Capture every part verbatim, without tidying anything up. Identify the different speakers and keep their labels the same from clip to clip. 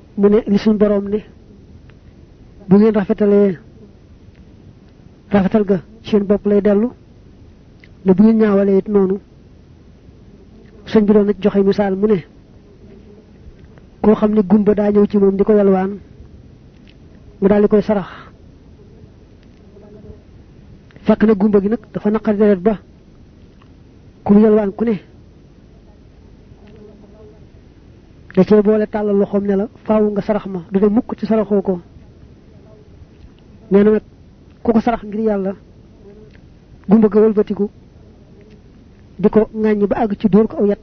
Speaker 1: mu ne li suñu borom ne bu ngeen rafetalee rafetal ga seen bopp lay dellu ne bu ngeen ñaawalee it noonu sëñ bi doon na joxe misaal mu ne koo xam ne gumba daa ñëw ci moom di ko yalwaan mu daal di koy sarax fekk na gumba gi nag dafa naqari deret ba ku mu yalwaan ku ne da cee boole tàllal loxoom ne la faaw nga sarax ma du de mukk ci saraxoo ko nee na nag ku ko sarax ngir yàlla gumba ga wëlbatiku di ko ŋàññi ba àgg ci dóor ko aw yat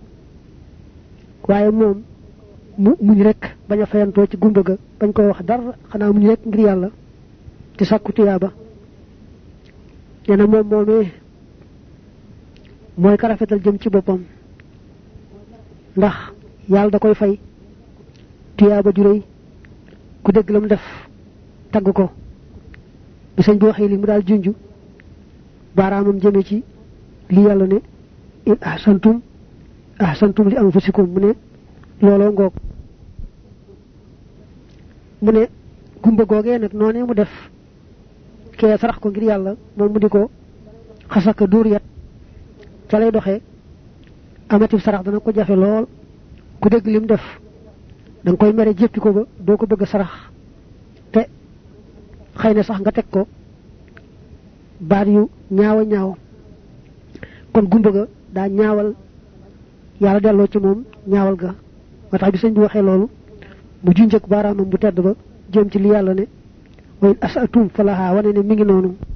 Speaker 1: waaye moom mu muñ rek bañ a fayantoo ci gumba ga bañ koy wax dara xanaa muñ rek ngir yàlla ci sàkku tuyaaba nee na moom moomee mooy ka rafetal jëm ci boppam ndax yàlla da koy fay tuyaaba ju rëy ku dégg lam def tagg ko bi sëñ bi waxee li mu daal junj baaraamam jëme ci li yàlla ne in ahsantum ahsantum li anfusikum mu ne looloo ngoog mu ne gumba googee nag noonee mu def kee sarax ko ngir yàlla moom mu di ko xasaka dóor yat ca lay doxee amatif sarax dana ko jafe lool ku dégg lim def danga koy mere jéppi ko ba doo ko bëgg a sarax te xëy na sax nga teg ko baat yu ñaawa ñaaw kon gumba ga daa ñaawal yàlla delloo ci moom ñaawal ga moo tax bi sëñ bi waxee loolu mu junjëk baaraamam bu tedd ba jëm ci li yàlla ne wa in asatum falaha wane ne mi ngi noonu